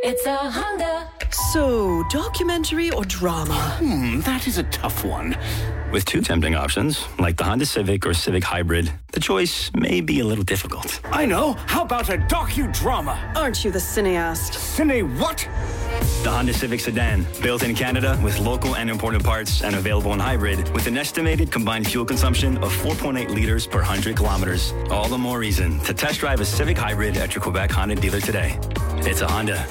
It's a Honda. So, documentary or drama? That is a tough one. With two tempting options, like the Honda Civic or Civic Hybrid, the choice may be a little difficult. I know. How about a docudrama? Aren't you the cineast? Cine what? The Honda Civic Sedan, built in Canada with local and imported parts and available in hybrid, with an estimated combined fuel consumption of 4.8 liters per 100 kilometers. All the more reason to test drive a Civic Hybrid at your Quebec Honda dealer today. It's a Honda.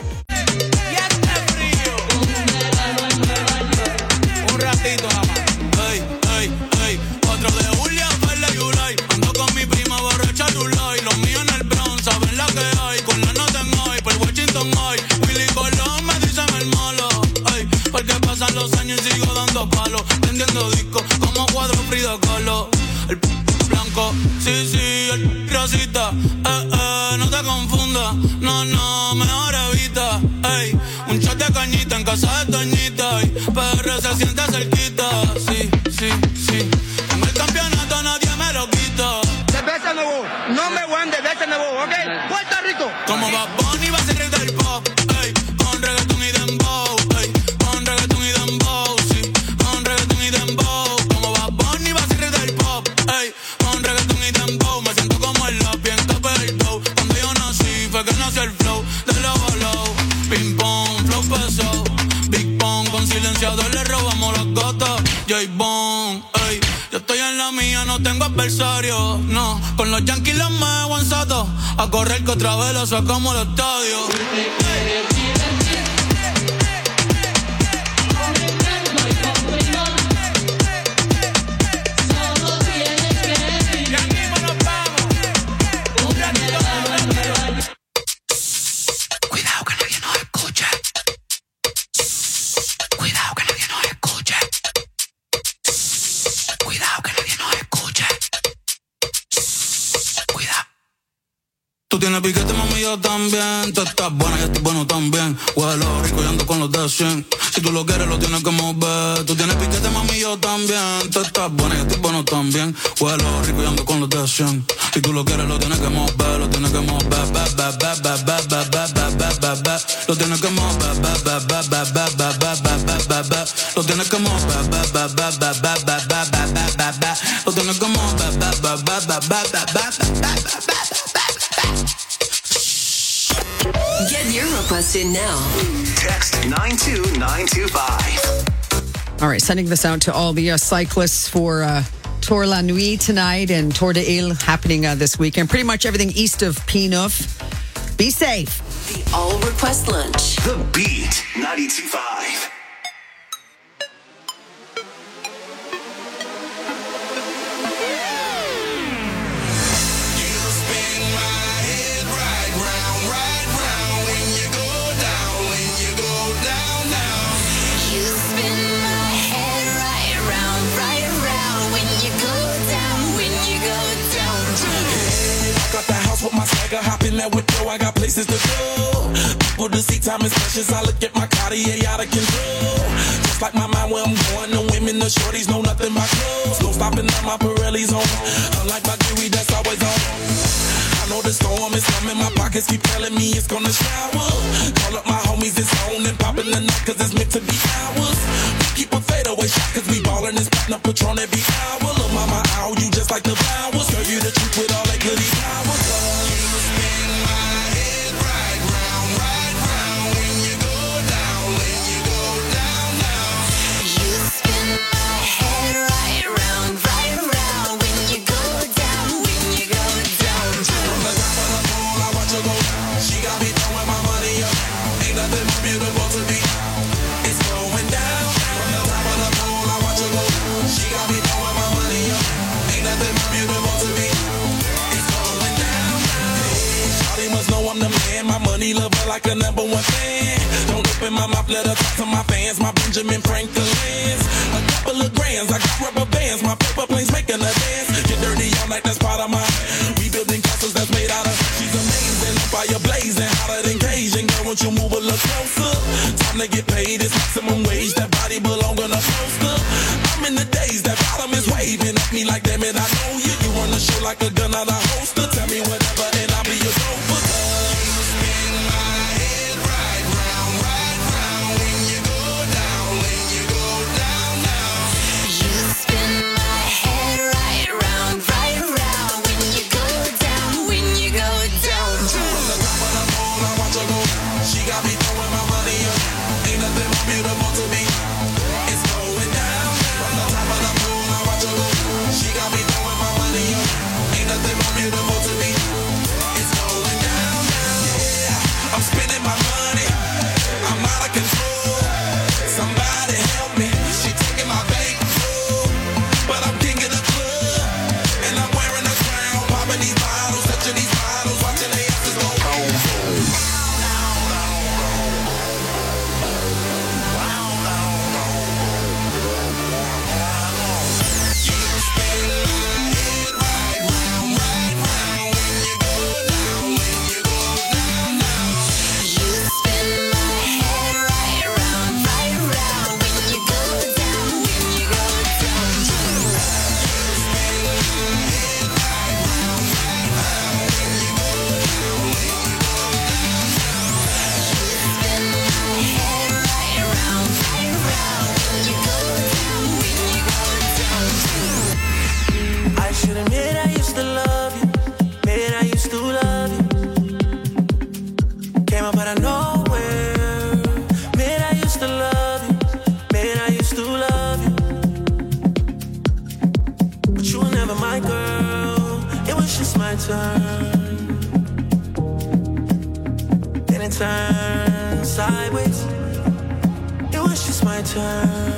Un ratito nada más. Ey, otro de Julia, Perla y Ulay. Ando con mi prima borracha Lulay. Los míos en el Bronx, saben la que hay. Con la nota en hoy, por Washington hoy. Willy Colón me dicen el malo. Ey, porque pasan los años y sigo dando palos. Vendiendo discos como cuadro Frida Kahlo. El blanco, sí, el rosita. No te confundas. No, mejor evita. Ey, un shot de cañita en casa de Toñita. PR se siente cerquita. Sí. Tengo el campeonato, nadie me lo quita. Cerveza nuevo, no me voy de cerveza nuevo, ¿ok? Puerto Rico. Como Bad Bunny va a ser rey del pop. Ey, con reggaeton y dembow. Ey, con reggaeton y dembow. Sí, con reggaeton y dembow. Como Bad Bunny va a ser rey del pop. Ey, con reggaeton y dembow. Me siento como el lápiz en tope del dough. Cuando yo nací fue que nació el flow de low. Ping pong, flow pesado. Big Pong, con silenciador le robamos las gatas. J-Bone, ey, yo estoy en la mía, no tengo adversario, no. Con los Yankees los me hago en sato. A correr que otra vez lo sacamos al estadio. Cuidado que nadie nos escuche. Cuidado que nadie nos escuche. Cuidado que nadie nos escuche. Cuidado. Tú tienes piquete, mami, yo también. Tú estás buena, yo estoy bueno también. Huelo rico y ando con los de 100. Si tú lo quieres, lo tienes que mover. Tú tienes piquete, mami, yo también. Tú estás buena, yo estoy bueno también. Huelo rico y ando con los de 100. Si tú lo quieres, lo tienes que mover. Lo tienes que mover. Lo tienes que mover. Lo tienes que mover. Lo tienes que Get your request in now. Text 92925. All right, sending this out to all the cyclists for Tour La Nuit tonight and Tour de Ile happening this weekend. Pretty much everything east of P9. Be safe. The All Request Lunch. The Beat 92.5. With my swagger, hop in that window, I got places to go. People to see, time is precious. I look at my Cartier out of control. Just like my mind where I'm going, the women, the shorties know nothing but clothes. No stopping at my Pirelli's on. Unlike my jewelry, that's always on. I know the storm is coming, my pockets keep telling me it's gonna shower. Call up my homies, it's on and popping the night, cause it's meant to be ours. We keep a fadeaway shot, cause we ballin' and spittin' up Patron every hour. Look, mama, ow, you just like the flowers. Girl, you the truth with all that goody powers. Lover like a number one fan. Don't open my mouth, let her talk to my fans. My Benjamin Franklin's. A couple of grands, I got rubber bands. My paper planes making a dance. Get dirty all night, that's part of my. We building castles that's made out of. She's amazing, fire blazing, hotter than Cajun. Girl, won't you move a little closer? Time to get paid, it's maximum wage. That body belong on a poster. I'm in the days, that bottom is waving at me like, damn it, I know you. You run the show like a gun out of holster. Tell me whatever and I'll be your gopher. beautiful to me. It's going down. From the top of the moon, I watch her go. She got me throwing my money up. Ain't nothing more beautiful to me. It's going down, down. Yeah, I'm spending my money. I'm out of control. Somebody help me. She taking my bankroll, but I'm king of the club, and I'm wearing a crown, popping these bottles, touching these bottles, watching the asses go boom. I should admit I used to love you. Admit I used to love you. Came up out of nowhere. Admit I used to love you. Admit I used to love you. But you were never my girl. It was just my turn. Then it turned sideways. It was just my turn.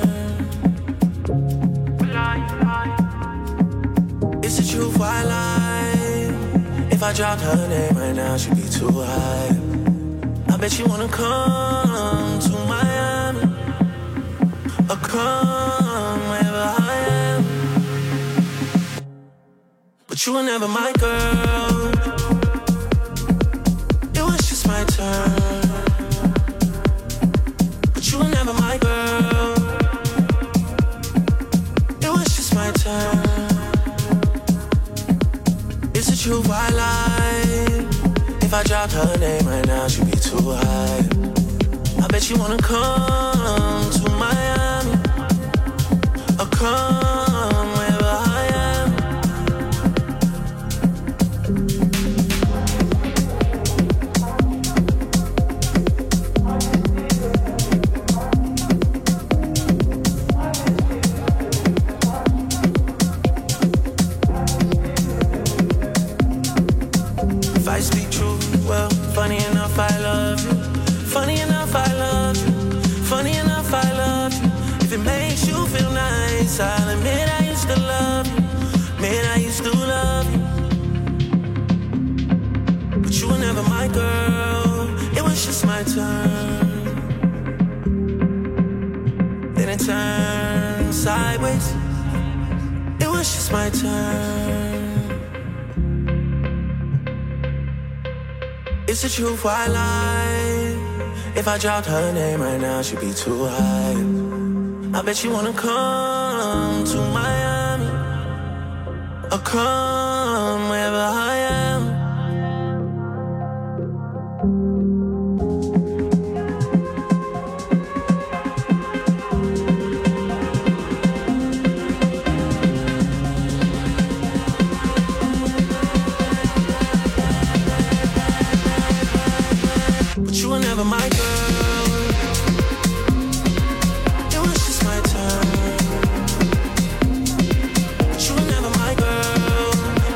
It's the truth, why lie? If I dropped her name right now, she'd be too high. I bet you wanna come to Miami, or come wherever I am. But you were never my girl. It was just my turn. But you were never my girl. It was just my turn. It's the truth, why lie? If I dropped her name right now, she'd be too high. I bet you wanna come to Miami, or come wherever I am. If I speak true, well, funny enough, I love you. Funny enough, I love you. Funny enough, I love you. If it makes you feel nice, I'll admit I used to love you. Admit I used to love you. But you were never my girl. It was just my turn. Then it turned sideways. It was just my turn. It's the truth, why lie? If I dropped her name right now, she'd be too high. I bet you wanna come to Miami, or come wherever I am. You were never my girl. It was just my turn. But you were never my girl.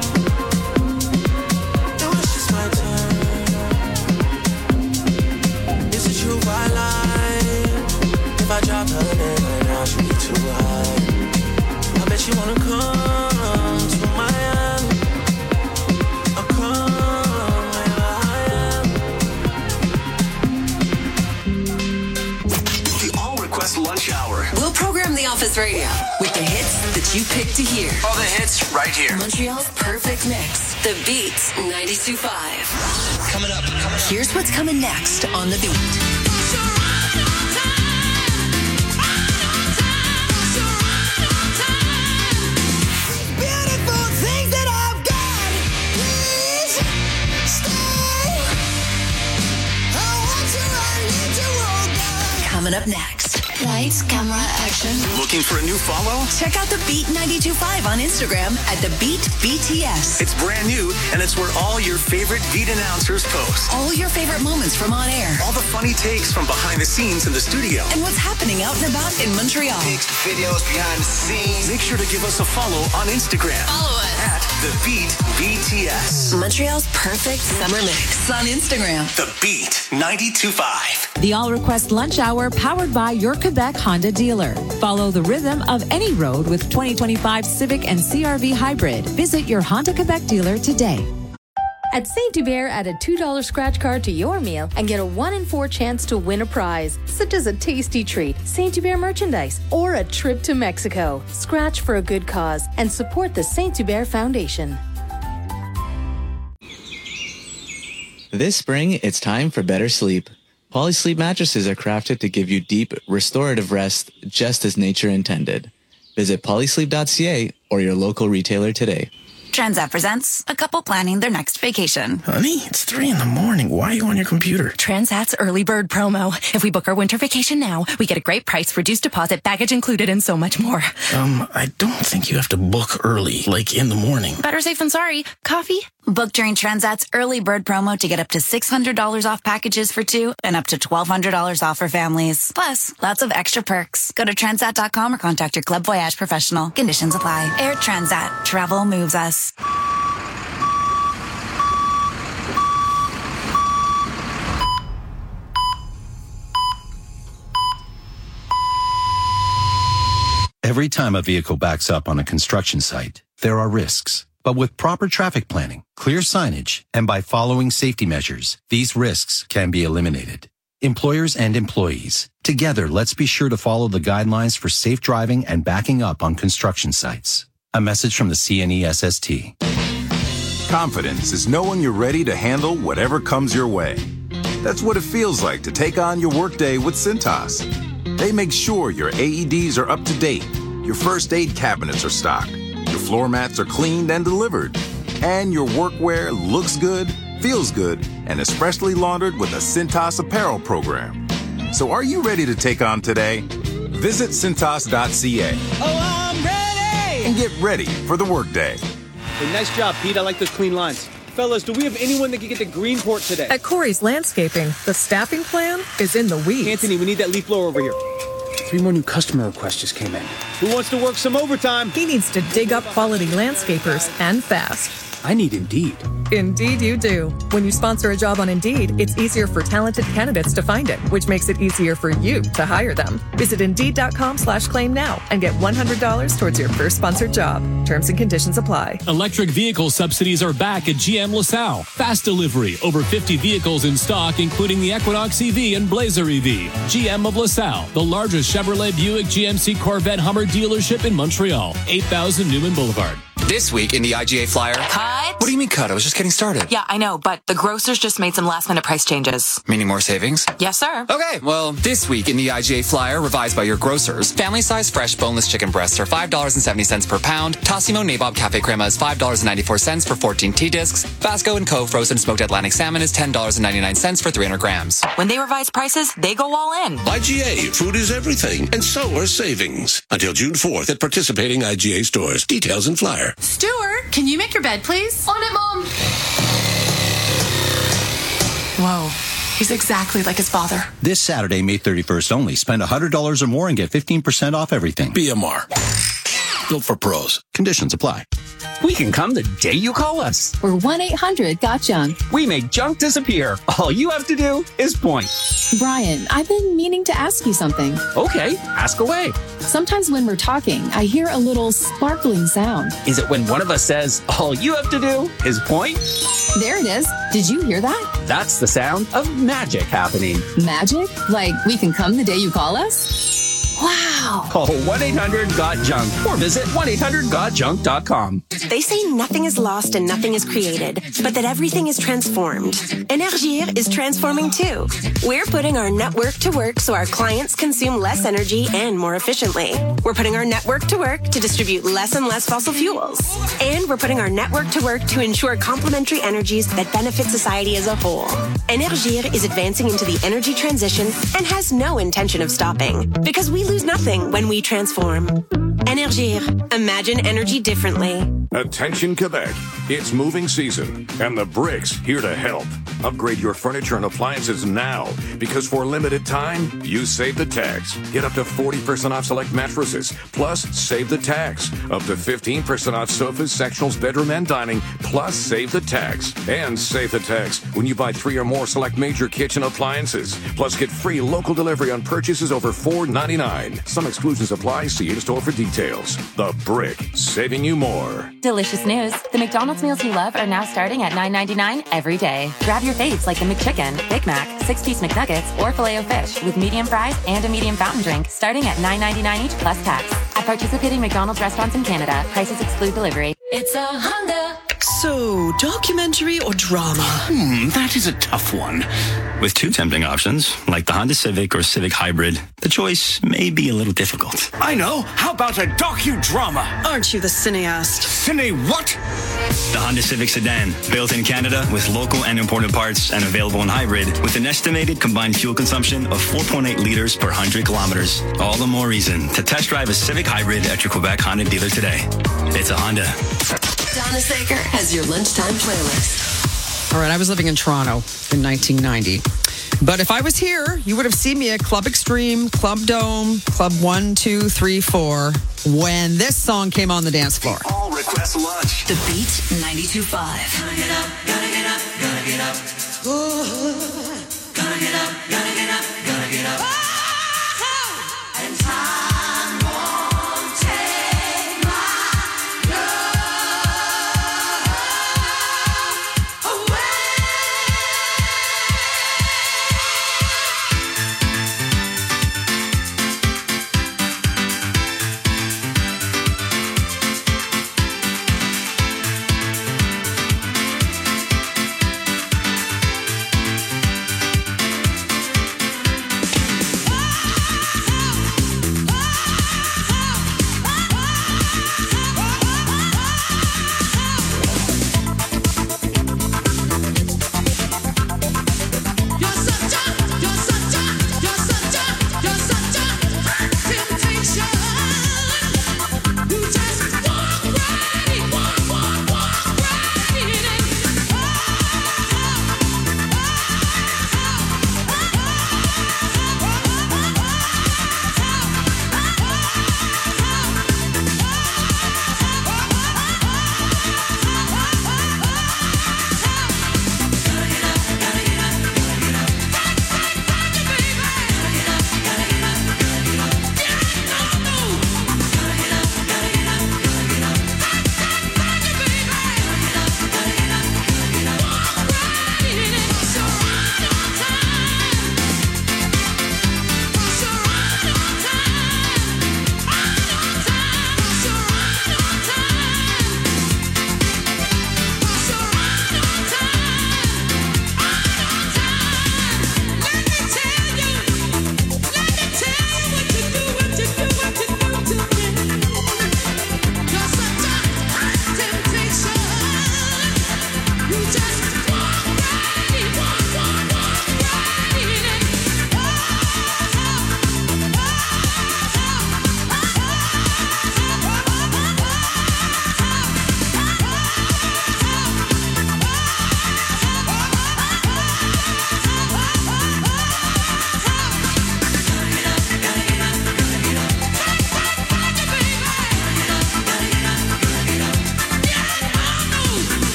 It was just my turn. Is it true, why lie? If I dropped her name right now, she'd be too high. I bet you wanna come to Miami, or come wherever I am. Lunch Hour. We'll program the office radio with the hits that you pick to hear. All the hits right here. Montreal's perfect mix. The Beat 92.5. Coming up. Here's what's coming next on The Beat. Beautiful things that I've got. Please stay. I want you, I need you, oh God. Coming up next. Lights, camera, action. Looking for a new follow? Check out the Beat 92.5 on Instagram at the Beat BTS. It's brand new, and it's where all your favorite Beat announcers post. All your favorite moments from on air. All the funny takes from behind the scenes in the studio. And what's happening out and about in Montreal. Pics, videos, behind the scenes. Make sure to give us a follow on Instagram. Follow us at The Beat BTS. Montreal's perfect summer mix on Instagram. The Beat 92.5. The All Request Lunch Hour powered by your Quebec Honda dealer. Follow the rhythm of any road with 2025 Civic and CR-V Hybrid. Visit your Honda Quebec dealer today. At St. Hubert, add a $2 scratch card to your meal and get a 1 in 4 chance to win a prize, such as a tasty treat, St. Hubert merchandise, or a trip to Mexico. Scratch for a good cause and support the St. Hubert Foundation. This spring, it's time for better sleep. Polysleep mattresses are crafted to give you deep, restorative rest just as nature intended. Visit polysleep.ca or your local retailer today. Transat presents a couple planning their next vacation. Honey, it's 3 a.m. Why are you on your computer? Transat's early bird promo. If we book our winter vacation now, we get a great price, reduced deposit, baggage included, and so much more. I don't think you have to book early, like in the morning. Better safe than sorry. Coffee? Book during Transat's early bird promo to get up to $600 off packages for 2 and up to $1,200 off for families. Plus, lots of extra perks. Go to Transat.com or contact your Club Voyage professional. Conditions apply. Air Transat. Travel moves us. Every time a vehicle backs up on a construction site, there are risks. But with proper traffic planning, clear signage, and by following safety measures, these risks can be eliminated. Employers and employees, together, let's be sure to follow the guidelines for safe driving and backing up on construction sites. A message from the CNESST. Confidence is knowing you're ready to handle whatever comes your way. That's what it feels like to take on your workday with Cintas. They make sure your AEDs are up to date, your first aid cabinets are stocked, your floor mats are cleaned and delivered, and your workwear looks good, feels good, and is freshly laundered with a Cintas apparel program. So are you ready to take on today? Visit Cintas.ca. Oh, I'm ready! And get ready for the workday. Hey, nice job, Pete. I like those clean lines. Fellas, do we have anyone that can get to Greenport today? At Corey's Landscaping, the staffing plan is in the weeds. Anthony, we need that leaf blower over here. 3 more new customer requests just came in. Who wants to work some overtime? He needs to dig up quality landscapers and fast. I need Indeed. Indeed you do. When you sponsor a job on Indeed, it's easier for talented candidates to find it, which makes it easier for you to hire them. Visit Indeed.com/claim now and get $100 towards your first sponsored job. Terms and conditions apply. Electric vehicle subsidies are back at GM LaSalle. Fast delivery. Over 50 vehicles in stock, including the Equinox EV and Blazer EV. GM of LaSalle, the largest Chevrolet Buick GMC Corvette Hummer dealership in Montreal. 8000 Newman Boulevard. This week in the IGA Flyer. Cut. What do you mean cut? I was just getting started. Yeah, I know, but the grocers just made some last-minute price changes. Meaning more savings? Yes, sir. Okay, well, this week in the IGA Flyer, revised by your grocers, family-size fresh boneless chicken breasts are $5.70 per pound. Tassimo Nabob Cafe Crema is $5.94 for 14 tea discs. Vasco & Co. frozen smoked Atlantic salmon is $10.99 for 300 grams. When they revise prices, they go all in. IGA, food is everything, and so are savings. Until June 4th at participating IGA stores. Details in Flyer. Stuart, can you make your bed, please? On it, Mom. Whoa, he's exactly like his father. This Saturday, May 31st only. Spend $100 or more and get 15% off everything. BMR. Built for pros. Conditions apply. We can come the day you call us. We're 1-800-GOT-JUNK. We make junk disappear. All you have to do is point. Brian, I've been meaning to ask you something. Okay, ask away. Sometimes when we're talking, I hear a little sparkling sound. Is it when one of us says, all you have to do is point? There it is. Did you hear that? That's the sound of magic happening. Magic? Like we can come the day you call us? Wow. Call 1-800-GOT-JUNK or visit 1-800-GOT-JUNK.com. They say nothing is lost and nothing is created, but that everything is transformed. Energir is transforming too. We're putting our network to work so our clients consume less energy and more efficiently. We're putting our network to work to distribute less and less fossil fuels. And we're putting our network to work to ensure complementary energies that benefit society as a whole. Energir is advancing into the energy transition and has no intention of stopping, because we lose nothing when we transform. Energir. Imagine energy differently. Attention Quebec, it's moving season, and the Brick's here to help. Upgrade your furniture and appliances now, because for a limited time, you save the tax. Get up to 40% off select mattresses, plus save the tax. Up to 15% off sofas, sectionals, bedroom, and dining, plus save the tax. And save the tax when you buy 3 or more select major kitchen appliances. Plus get free local delivery on purchases over $4.99. Some exclusions apply. See in-store for details. The Brick, saving you more. Delicious news. The McDonald's meals you love are now starting at $9.99 every day. Grab your faves like the McChicken, Big Mac, 6-piece McNuggets, or Filet-O-Fish with medium fries and a medium fountain drink starting at $9.99 each plus tax. At participating McDonald's restaurants in Canada, prices exclude delivery. It's a Honda. So, documentary or drama? That is a tough one. With 2 tempting options, like the Honda Civic or Civic Hybrid, the choice may be a little difficult. I know. How about a docudrama? Aren't you the cineast? Cine what? The Honda Civic Sedan, built in Canada with local and imported parts and available in hybrid, with an estimated combined fuel consumption of 4.8 liters per 100 kilometers. All the more reason to test drive a Civic Hybrid at your Quebec Honda dealer today. It's a Honda. Donna Saker has your lunchtime playlist. All right, I was living in Toronto in 1990. But if I was here, you would have seen me at Club Extreme, Club Dome, Club 1, 2, 3, 4, when this song came on the dance floor. All request lunch. The Beat 92.5. Gotta get up, gotta get up, gotta get up. Gotta get up, gotta get up, gotta get up. And time won't take my love away.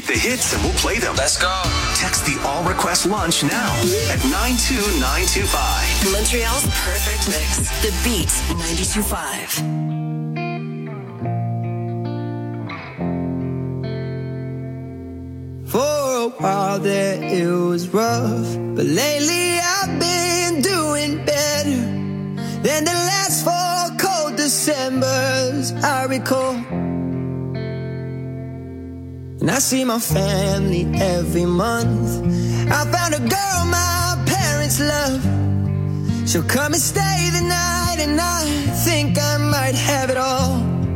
the hits and we'll play them. Let's go. Text the All Request Lunch now at 92925. Montreal's perfect mix. The Beat 92.5. For a while there it was rough, but lately I've been doing better than the last 4 cold Decembers I recall. And I see my family every month. I found a girl my parents love. She'll come and stay the night, and I think I might have it all.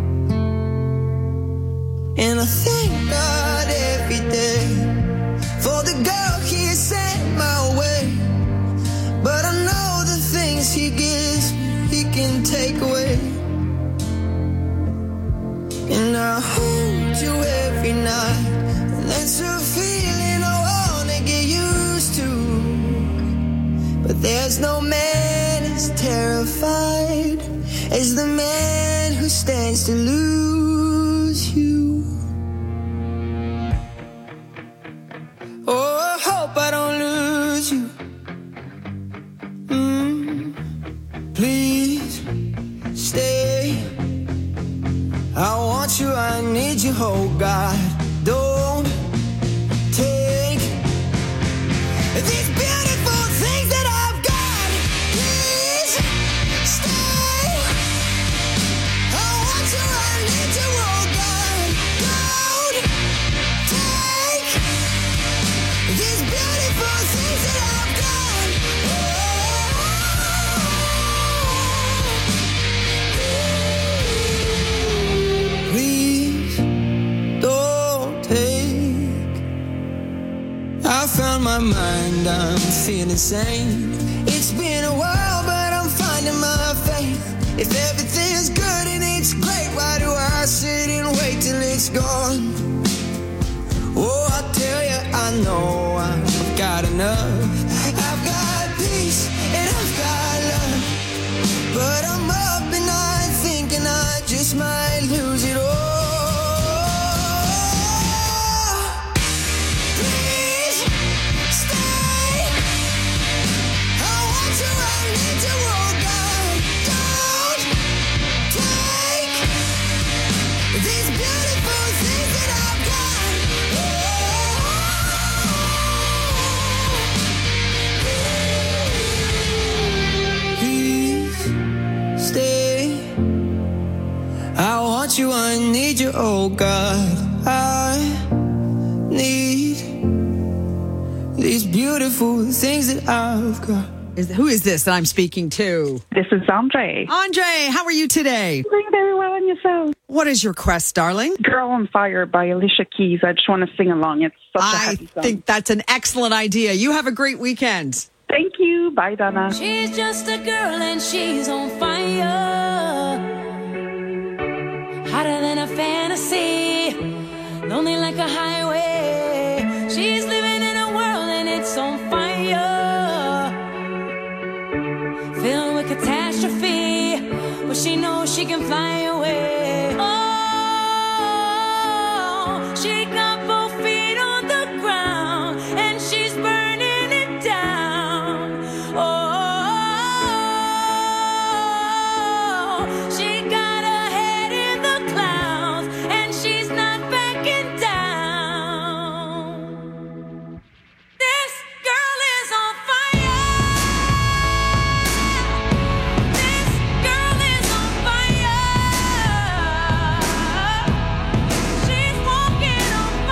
And I thank God every day for the girl He sent my way. But I know the things He gives He can take away. And I hold you every night, and that's a feeling I wanna get used to. But there's no man as terrified as the man who stands to lose you. Oh, I hope I don't lose you. Please stay. I want you, I need you, oh God. Don't take these beautiful things that I've got. Please stay. I want you, I need you, oh God. Don't take these beautiful things that I've got. Please don't take. I found my mind, I'm feeling sane. It's been a while, but I'm finding my faith. If everything's good and it's great, why do I sit and wait till it's gone? Oh, I tell you, I know I've got enough. I've got peace and I've got love. But I'm up and I'm thinking I just might lose it all. Please stay. I want you, I need you, oh God. Don't take these beautiful things that I've got. Please stay. I want you, I need you, oh God. I need these beautiful things that I've got. Who is this that I'm speaking to? This is Andre. Andre, how are you today? Doing very well, and yourself? What is your request, darling? Girl on Fire by Alicia Keys. I just want to sing along. It's such a happy song. I think that's an excellent idea. You have a great weekend. Thank you. Bye, Donna. She's just a girl and she's on fire. Hotter than a fantasy. Lonely like a highway. She's living in a world and it's on fire. Filled with catastrophe. But she knows she can fly away. Oh, she got both feet on the ground. And she's burning it down. Oh, she got her head in the clouds. And she's not backing down. This girl is on fire. This girl is on fire. She's walking on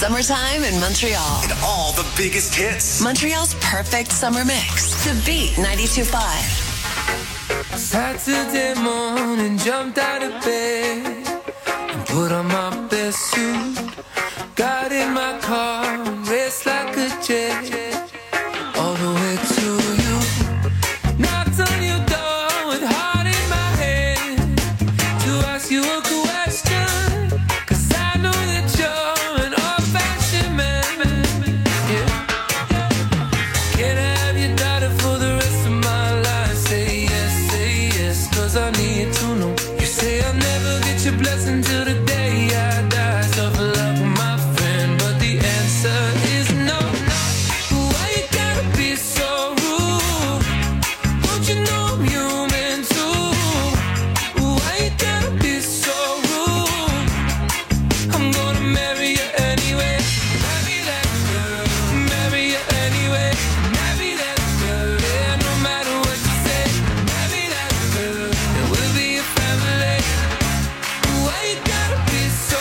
summertime in Montreal. And all the biggest hits. Montreal's perfect summer mix. The Beat 92.5. Saturday morning, jumped out of bed and put on my best suit. Got in my car and raced like a jet all the way to you. Knocked on your door with heart in my hand to ask you a question, 'cause I know that you're an old-fashioned man. Yeah. Can I have your daughter for the rest of my life? Say yes, 'cause I need to know. You say I'll never get your blessing till the day I die. Tough luck, my friend, but the answer is no. Why you gotta be so rude? Don't you know I'm human too? Why you gotta be so rude? I'm gonna marry you anyway. Marry that girl. Marry you anyway. Marry that girl. Yeah, no matter what you say. Marry that girl. And we'll be a family. Why you gotta be so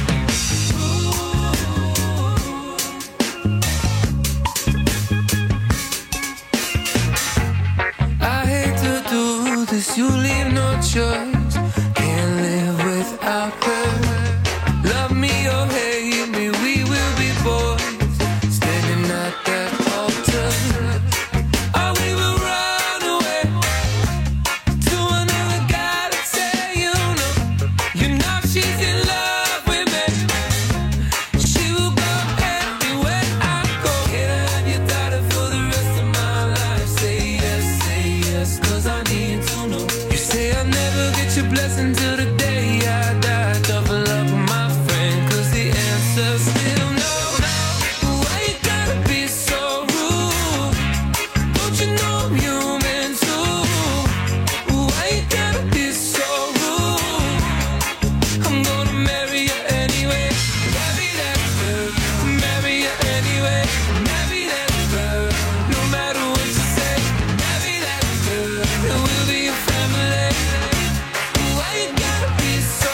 I hate to do this, you leave no choice. Can't live without her. Love me or hate me, we will be boys. Standing at that altar. Or we will run away to another guy to say you know she's in love with me. She will go everywhere I go. Can I have your daughter for the rest of my life? Say yes, 'cause I need to know. You say I'll never get your blessing till the day I die. Tough luck, my friend, 'cause the answer's still no. Why you gotta be so rude? Don't you know I'm human too? Why you gotta be so rude? I'm gonna marry you anyway. Marry that girl. Marry you anyway. Marry that girl. No matter what you say. Marry that girl. And we'll be a family. Why you gotta be so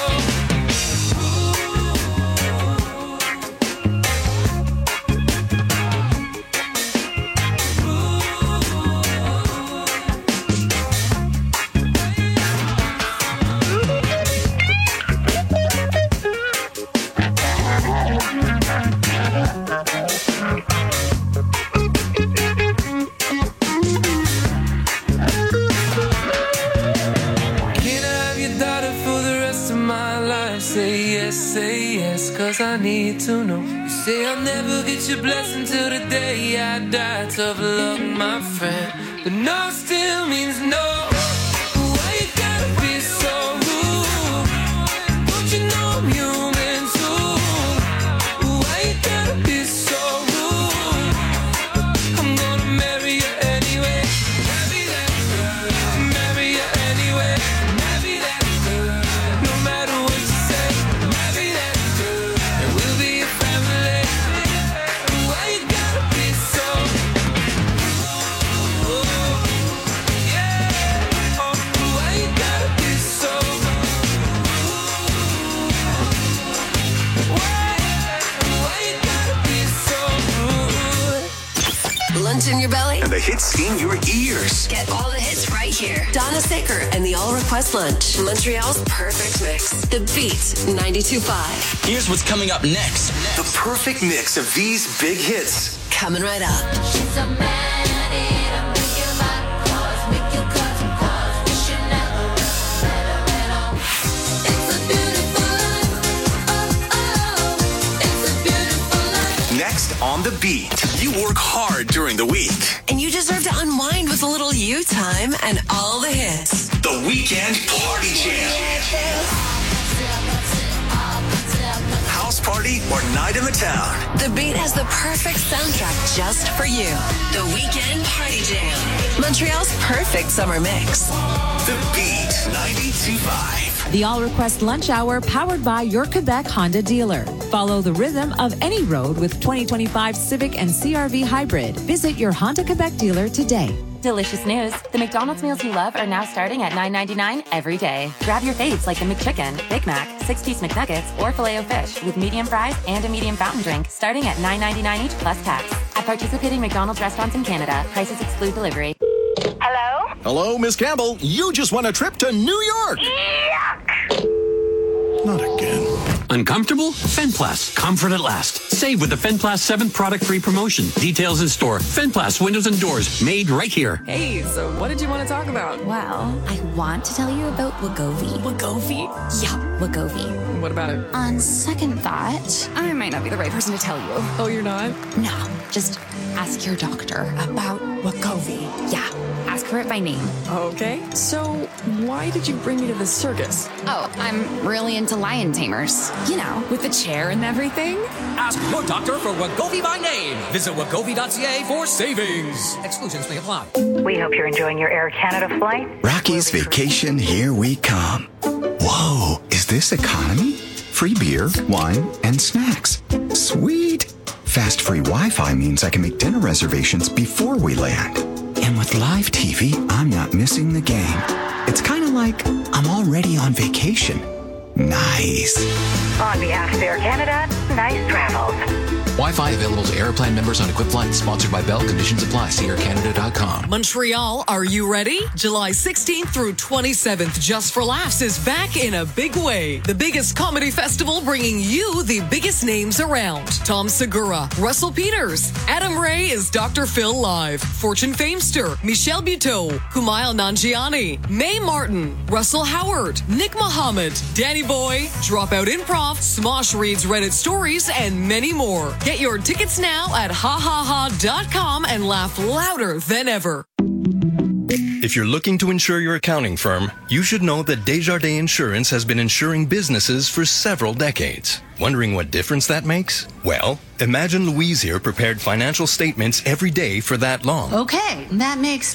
Can I have your daughter for the rest of my life? Say yes, 'cause I need to know. You say I'll never get your blessing till the day I die. Tough luck, my friend, but no still means no. Why you gotta be so rude? Don't you know I'm human too? Why you gotta be so rude? I'm gonna marry you anyway. Marry that girl. Marry you anyway. Marry that girl. No matter what you say. Marry that girl. And we'll be a family. Why you gotta be so yeah. Oh, why you gotta be so why you gotta be so rude? Lunch in your belly? And the hits in your ears. Get all the hits right here. Donna Saker and the All Request Lunch. Montreal's perfect mix. The Beat 92.5. Here's what's coming up next. The perfect mix of these big hits. Coming right up. She's a man eater, make your life cause, make your cause, you should never let her at all. It's a beautiful life, it's a beautiful life. Next on The Beat. You work hard during the week. And you deserve to unwind with a little you time and all the hits. The Weekend Party Jam. House party or night in the town. The Beat has the perfect soundtrack just for you. The Weekend Party Jam. Montreal's perfect summer mix. The Beat 92.5. The All Request Lunch Hour powered by your Quebec Honda dealer. Follow the rhythm of any road with 2025 Civic and CRV Hybrid. Visit your Honda Quebec dealer today. Delicious news. The McDonald's meals you love are now starting at $9.99 every day. Grab your faves like the McChicken, Big Mac, 6-piece McNuggets, or Filet-O-Fish with medium fries and a medium fountain drink starting at $9.99 each plus tax. At participating McDonald's restaurants in Canada, prices exclude delivery. Hello? Hello, Miss Campbell. You just won a trip to New York. Yuck! Not again. Uncomfortable? Fenplast. Comfort at last. Save with the Fenplast 7th product-free promotion. Details in store. Fenplast windows and doors. Made right here. Hey, so what did you want to talk about? Well, I want to tell you about Wegovy. Wegovy? Yeah, Wegovy. What about it? On second thought, I might not be the right person to tell you. Oh, you're not? No, just ask your doctor about Wegovy. Yeah, ask her it by name. Okay, so why did you bring me to this circus? Oh, I'm really into lion tamers. You know, with the chair and everything. Ask your doctor for Wegovy by name. Visit wegovy.ca for savings. Exclusions may apply. We hope you're enjoying your Air Canada flight. Rocky's Vacation, here we come. Whoa, is this economy? Free beer, wine, and snacks. Sweet. Fast free Wi-Fi means I can make dinner reservations before we land. And with live TV, I'm not missing the game. It's kind of like I'm already on vacation. Nice. On behalf of Air Canada, nice travels. Wi-Fi available to Airplan members on equipped flights. Sponsored by Bell. Conditions apply. See aircanada.com. Montreal, are you ready? July 16th through 27th, Just for Laughs is back in a big way. The biggest comedy festival bringing you the biggest names around. Tom Segura, Russell Peters, Adam Ray is Dr. Phil Live, Fortune Famester, Michelle Buteau, Kumail Nanjiani, Mae Martin, Russell Howard, Nick Muhammad, Danny Boy, Dropout Improv, Smosh reads Reddit stories, and many more. Get your tickets now at hahaha.com and laugh louder than ever. If you're looking to insure your accounting firm, you should know that Desjardins Insurance has been insuring businesses for several decades. Wondering what difference that makes? Well, imagine Louise here prepared financial statements every day for that long. Okay, that makes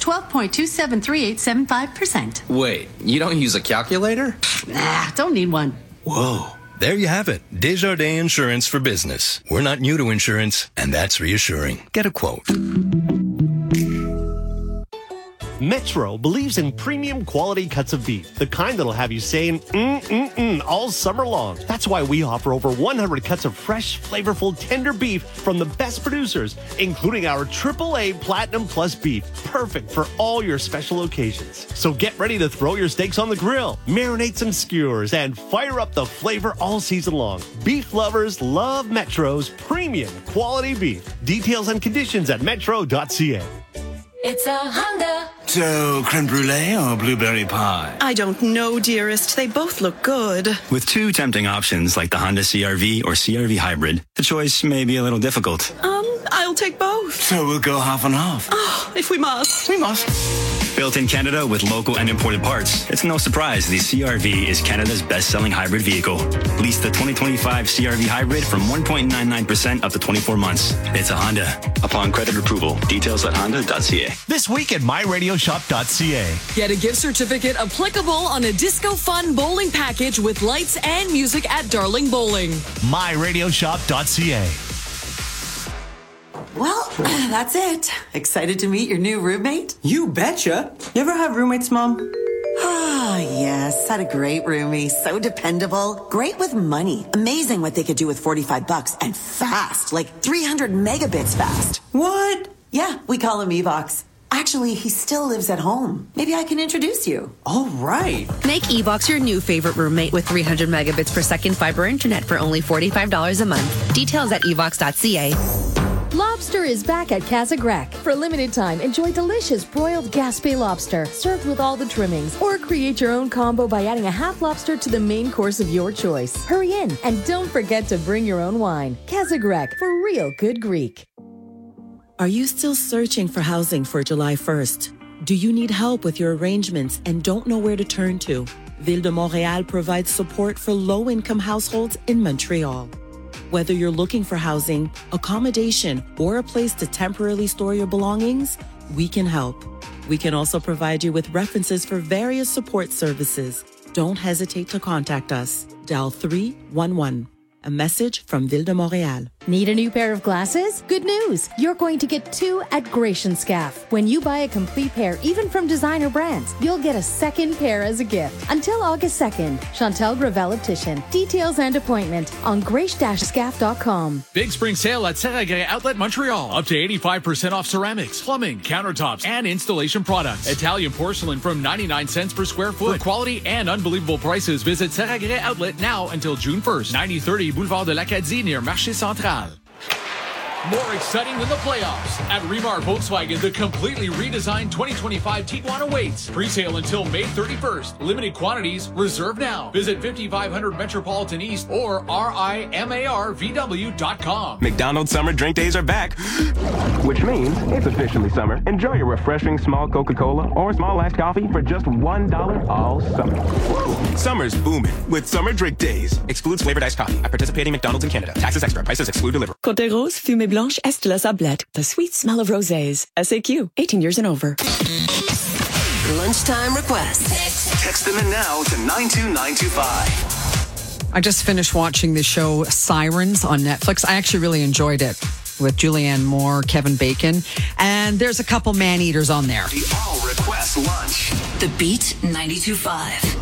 12.273875%. Wait, you don't use a calculator? Nah, don't need one. Whoa. There you have it. Desjardins Insurance for Business. We're not new to insurance, and that's reassuring. Get a quote. Metro believes in premium quality cuts of beef, the kind that'll have you saying all summer long. That's why we offer over 100 cuts of fresh, flavorful, tender beef from the best producers, including our AAA Platinum Plus beef, perfect for all your special occasions. So get ready to throw your steaks on the grill, marinate some skewers, and fire up the flavor all season long. Beef lovers love Metro's premium quality beef. Details and conditions at metro.ca. It's a Honda. So, creme brulee or blueberry pie? I don't know, dearest. They both look good. With two tempting options like the Honda CR-V or CR-V Hybrid, the choice may be a little difficult. I'll take both. So we'll go half and half. Oh, if we must. We must. Built in Canada with local and imported parts, it's no surprise the CR-V is Canada's best-selling hybrid vehicle. Lease the 2025 CR-V Hybrid from 1.99% up to 24 months. It's a Honda. Upon credit approval, details at honda.ca. This week at myradiosshop.ca. Get a gift certificate applicable on a Disco Fun bowling package with lights and music at Darling Bowling. myradiosshop.ca. Well, that's it. Excited to meet your new roommate? You betcha. You ever have roommates, Mom? Ah, yes. Had a great roomie. So dependable. Great with money. Amazing what they could do with $45 and fast. Like 300 megabits fast. What? Yeah, we call him Evox. Actually, he still lives at home. Maybe I can introduce you. All right. Make Evox your new favorite roommate with 300 megabits per second fiber internet for only $45 a month. Details at evox.ca. Lobster is back at Casa Grec. For a limited time, enjoy delicious broiled Gaspé lobster served with all the trimmings. Or create your own combo by adding a half lobster to the main course of your choice. Hurry in and don't forget to bring your own wine. Casa Grec, for real good Greek. Are you still searching for housing for July 1st? Do you need help with your arrangements and don't know where to turn to? Ville de Montréal provides support for low-income households in Montreal. Whether you're looking for housing, accommodation, or a place to temporarily store your belongings, we can help. We can also provide you with references for various support services. Don't hesitate to contact us. Dial 311. A message from Ville de Montréal. Need a new pair of glasses? Good news! You're going to get 2 at Gratian Scaff. When you buy a complete pair, even from designer brands, you'll get a second pair as a gift. Until August 2nd, Chantel Gravel Optician. Details and appointment on grace-scaff.com. Big spring sale at Serra-Grey Outlet Montreal. Up to 85% off ceramics, plumbing, countertops, and installation products. Italian porcelain from 99 cents per square foot. For quality and unbelievable prices, visit Serra-Grey Outlet now until June 1st. 9030 Boulevard de l'Acadie near Marché Central. More exciting than the playoffs. At Remar Volkswagen, the completely redesigned 2025 Tiguan awaits. Pre-sale until May 31st. Limited quantities, reserve now. Visit 5500 Metropolitan East or RIMARVW.com. McDonald's summer drink days are back, which means it's officially summer. Enjoy your refreshing small Coca-Cola or small iced coffee for just $1 all summer. Summer's booming with summer drink days. Excludes flavored iced coffee at participating McDonald's in Canada. Taxes extra. Prices exclude delivery. Côte Rose, fumée blanche, Est la Sablette. The sweet smell of rosés. SAQ, 18 years and over. Lunchtime requests. Text them in now to 92925. I just finished watching the show Sirens on Netflix. I actually really enjoyed it with Julianne Moore, Kevin Bacon, and there's a couple man-eaters on there. The All Request Lunch. The Beat 92.5.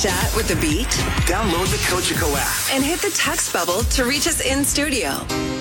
chat with the beat? Download the Cogeco app. And hit the text bubble to reach us in studio.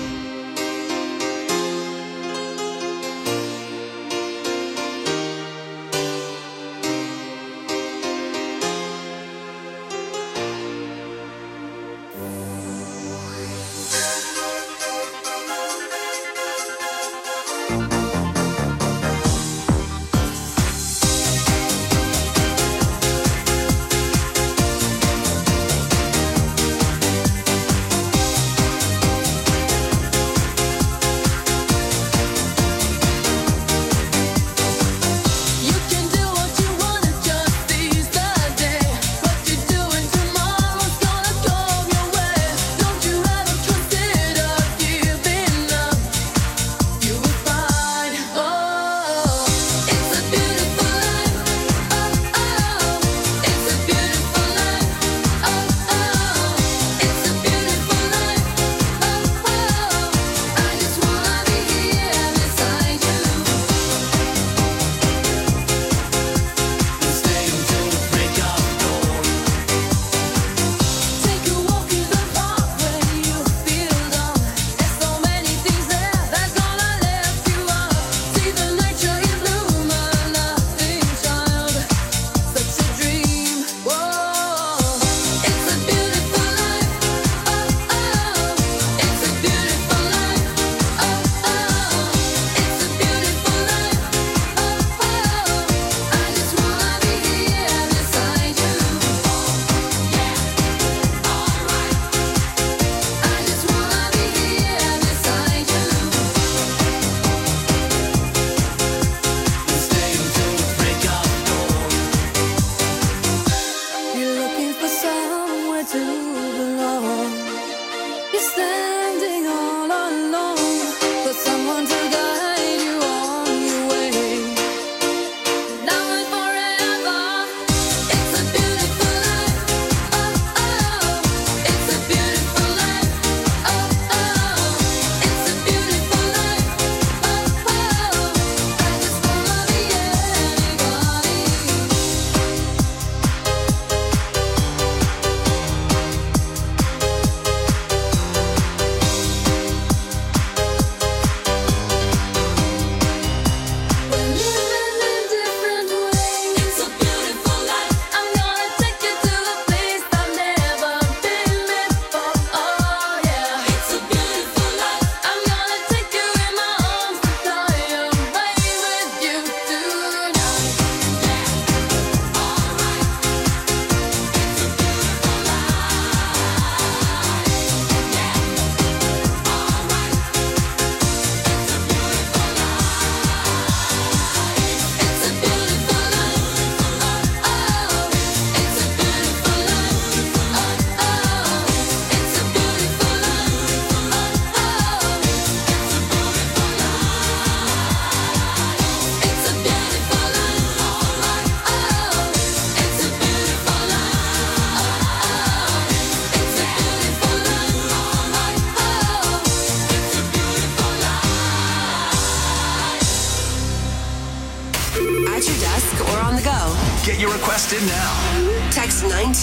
Get your request in now. Text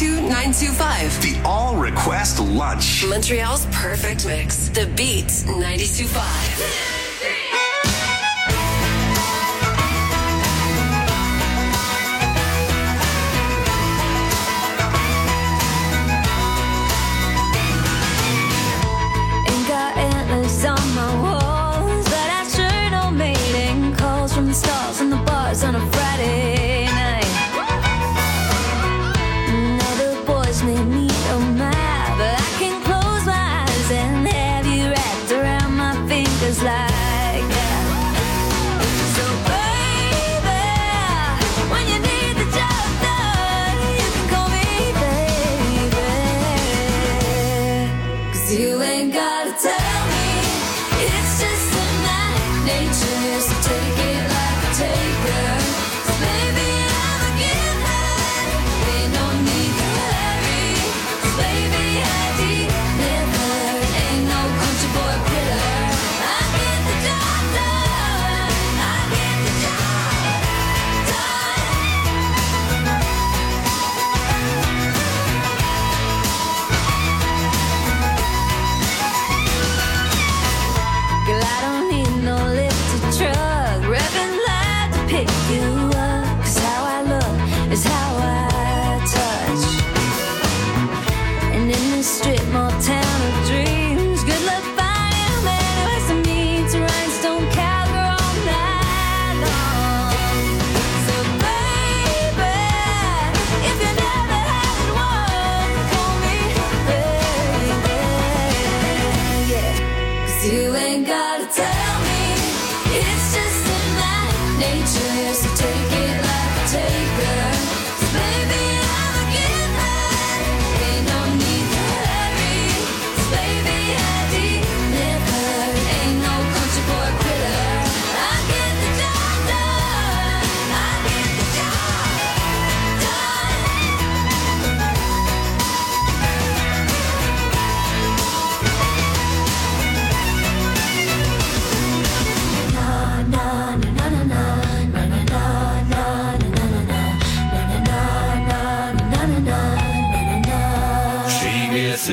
92925. The All Request Lunch. Montreal's perfect mix. The Beats 92.5. On my walls, but I sure don't mating calls from the stars and the bars on a Friday night. Other boys may need a map, but I can close my eyes and have you wrapped around my fingers like that. So baby, when you need the job done, you can call me baby, 'cause you ain't gotta tell me. It's just in my nature, so take it like a taker. 'Cause baby, I'm a giver. Ain't no need to hurry. 'Cause baby, I deliver. Ain't no country boy quitter. I get the job done. I get the job done.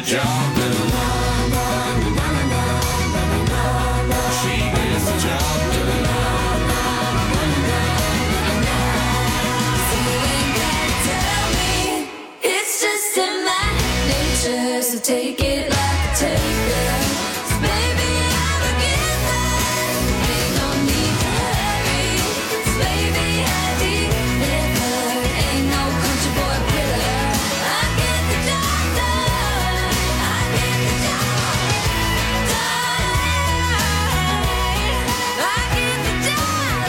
job done. She gets the job done. So you ain't gotta tell me. It's just in my nature, so take it like a taker. 'Cause baby, I'm a giver. Ain't no need to hurry. 'Cause baby, I deliver. Ain't no country boy thriller. I get the job done. I get the job done. I get the job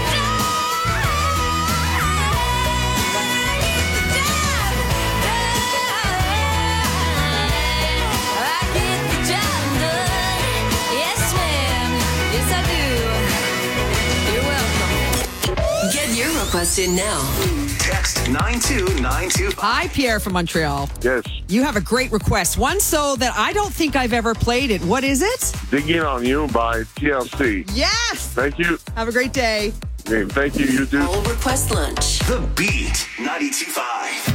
Get your request in now. Text 92925. Hi, Pierre from Montreal. Yes. You have a great request. One so that I don't think I've ever played it. What is it? Digging on You by TLC. Yes. Thank you. Have a great day. Okay, thank you. You too. All request lunch. The Beat 92.5.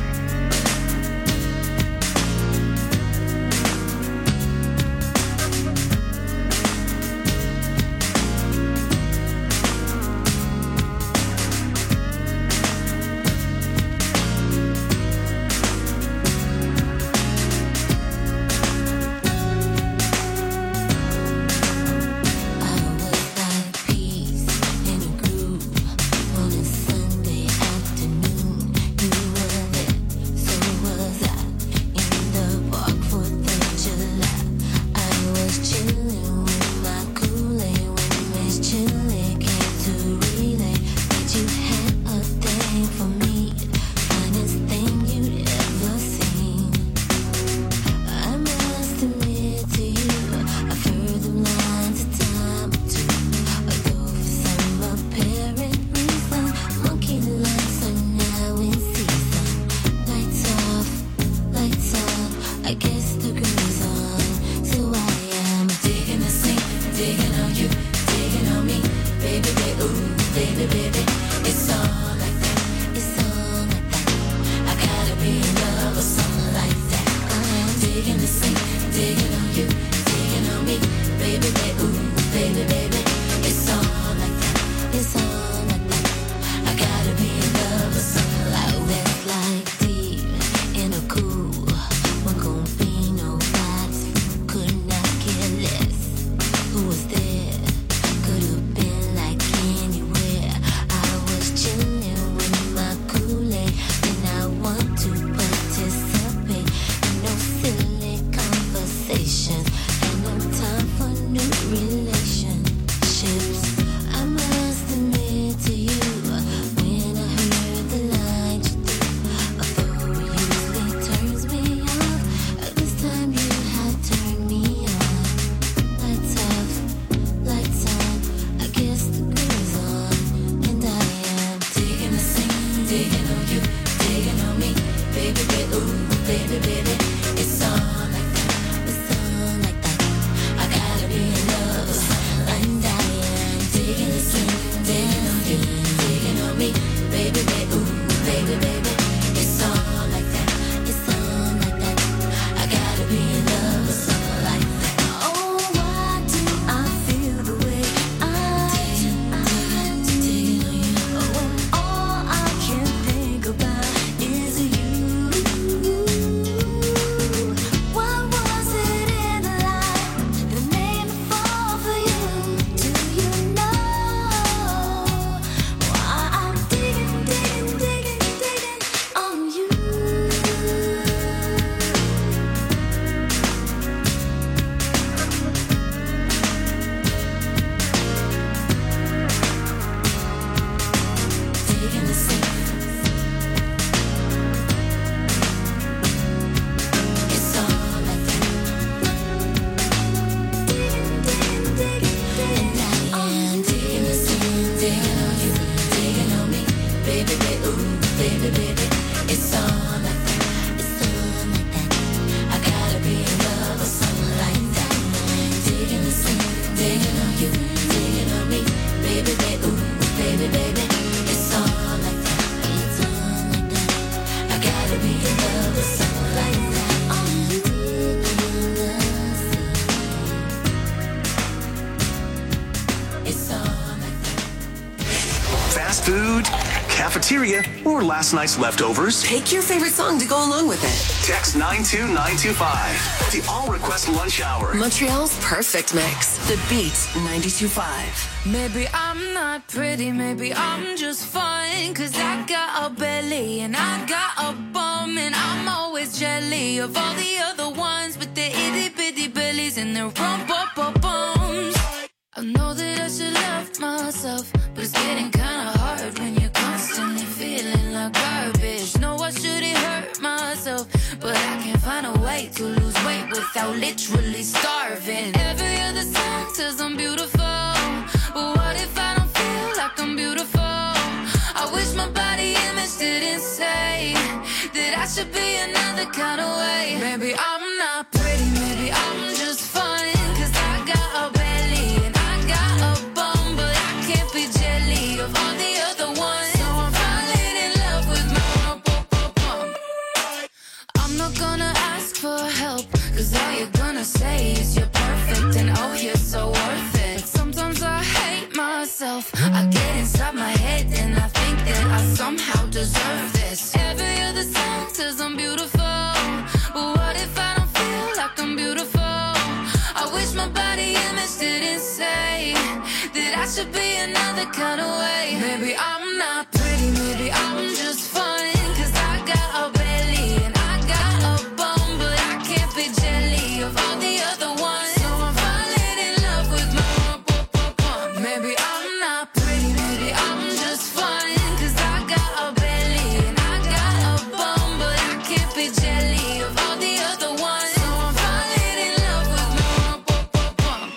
cafeteria, or last night's leftovers? Pick your favorite song to go along with it. Text 92925. The All Request Lunch Hour. Montreal's perfect mix. The Beats 92.5. Maybe I'm not pretty, maybe I'm just fine. Cause I got a belly and I got a bum. And I'm always jelly of all the other ones with their itty bitty bellies and their bums. I know that I should love myself, but it's getting kinda hard when you're constantly feeling like garbage. No, I shouldn't hurt myself, but I can't find a way to lose weight without literally starving. Every other song says I'm beautiful, but what if I don't feel like I'm beautiful? I wish my body image didn't say that I should be another kind of way. Maybe I'm not pretty, maybe I'm just fine. Cause I got a belly and I got a bum, but I can't be jelly of all the other ones. So I'm falling in love with my bum. I'm not gonna ask for help, cause all you're gonna say is you're perfect and oh you're so worth it. But sometimes I hate myself, I get inside my head and I think that I somehow deserve this. Every other song says I'm beautiful, but what if I don't feel like I'm beautiful? I wish my body image didn't say that I should be another kind of way. Maybe I'm not pretty, maybe I'm just fine. Cause I got a belly and I got a bum, but I can't be jelly of all the other ones. So I'm falling in love with my bum. Maybe I'm not pretty, maybe I'm just fine. Cause I got a belly and I got a bum, but I can't be jelly of all the other ones. So I'm falling in love with my bum.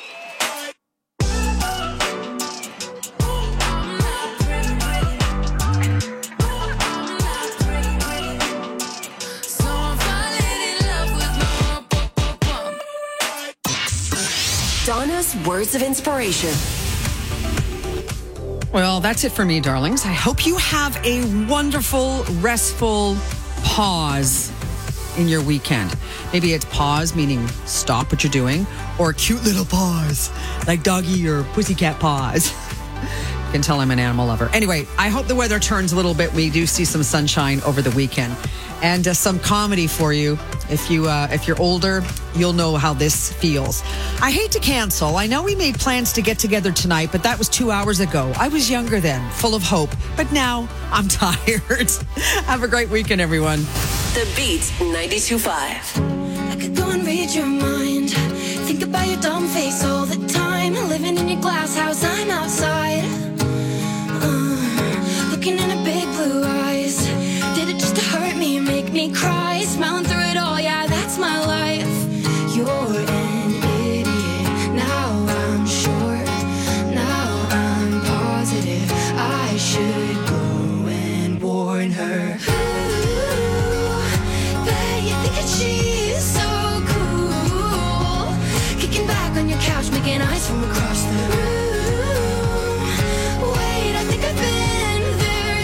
So I'm falling in love with my bum. Donna's words of inspiration. Well, that's it for me, darlings. I hope you have a wonderful, restful pause in your weekend. Maybe it's pause, meaning stop what you're doing, or cute little pause, like doggy or pussycat paws. You can tell I'm an animal lover. Anyway, I hope the weather turns a little bit. We do see some sunshine over the weekend. And some comedy for you. If you're older, you'll know how this feels. I hate to cancel. I know we made plans to get together tonight, but that was 2 hours ago. I was younger then, full of hope. But now I'm tired. Have a great weekend, everyone. The Beats 92.5. I could go and read your mind. Think about your dumb face all the time. Living in your glass house, I'm outside. Looking in her big blue eyes. Did it just to hurt me, make me cry? Smiling through it all, yeah, that's my life. You're an idiot. Now I'm sure. Now I'm positive. I should go and warn her. Ooh, bet you think that she's so cool. Kicking back on your couch, making eyes from across the room. Wait, I think I've been there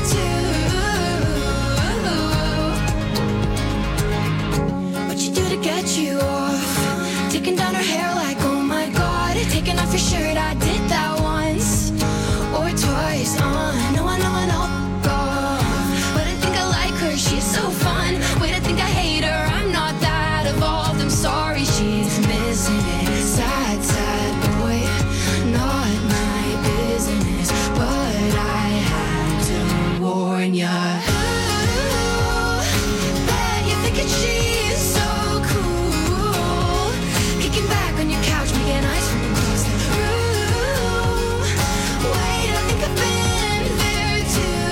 too. What you do to get you off? Taking down her hair like, oh my god. Taking off your shirt, I did that once or twice. I know, God. But I think I like her, she's so fun. Wait, I think I hate her, I'm not that evolved. I'm sorry, she's missing it. Sad, sad boy, not my business. But I had to warn ya. Ooh, bet you're thinking she's so cool. Kicking back on your couch, making eyes from across the room. Wait, I think I've been there too.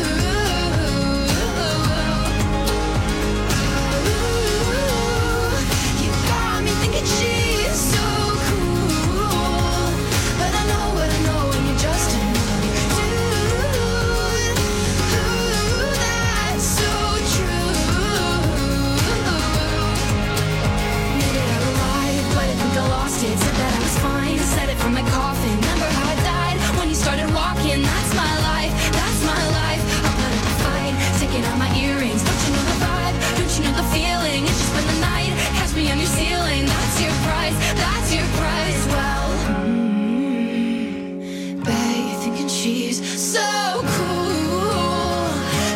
Ooh, you got me thinking she's so cool. But I know what I know, and you're just another dude. Ooh, that's so true. Made it out alive, but I think I lost it. Said that I was fine, said it from my coffin. Remember how I died when you started walking? That's my life, that's my life. I put up a fight, taking out my earrings. Don't you know the vibe? Don't you know the feeling? It's just spend the night, catch me on your ceiling. That's your price, that's your price. Well, bet you're thinking she's so cool.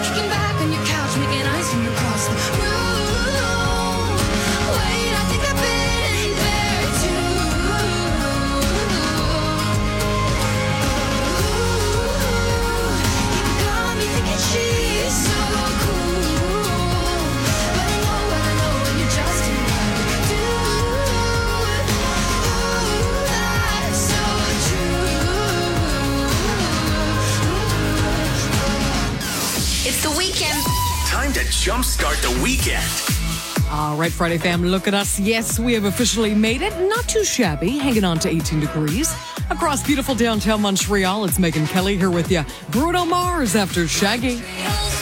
jumpstart the weekend. All right, Friday fam, look at us. Yes, we have officially made it. Not too shabby, hanging on to 18 degrees. Across beautiful downtown Montreal, it's Megan Kelly here with you. Bruno Mars after Shaggy.